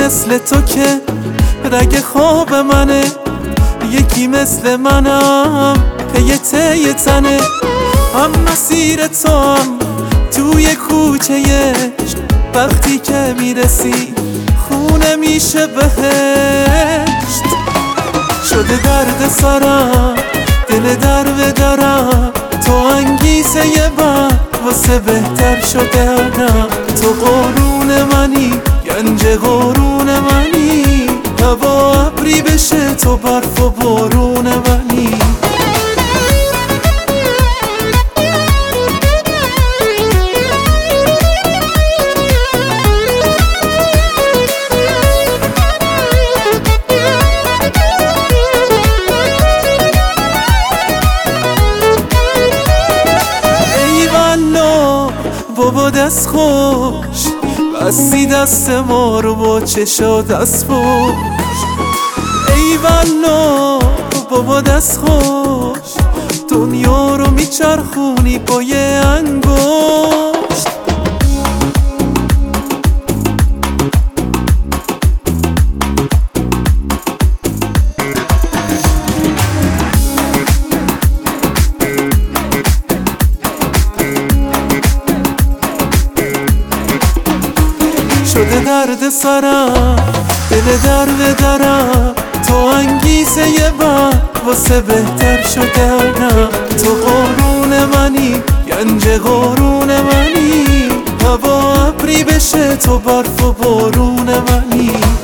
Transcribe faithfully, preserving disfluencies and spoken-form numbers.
مثل تو که رگ خواب منه، یکی مثل منم که یه ته تنه. هم مسیر تو هم توی کوچه عشق، وقتی که میرسی خونه میشه بهشت. شده درد سرم دل در به درم، تو انگیزه یه بر واسه بهتر شدنم. تو قرون منی گنج قرون منی، هوا ابری بشه تو برف و بارون منی. بابا دست خوش بستی دست ما رو با چشا دست پوش. ای والله بابا دست خوش، دنیا رو میچرخونی با یه انگشت. شده درد سرم دل در به درم، تو انگیزه یه بر واسه بهتر شدنم. تو قرون منی گنج قرون منی، هوا ابری بشه تو برف و بارون منی.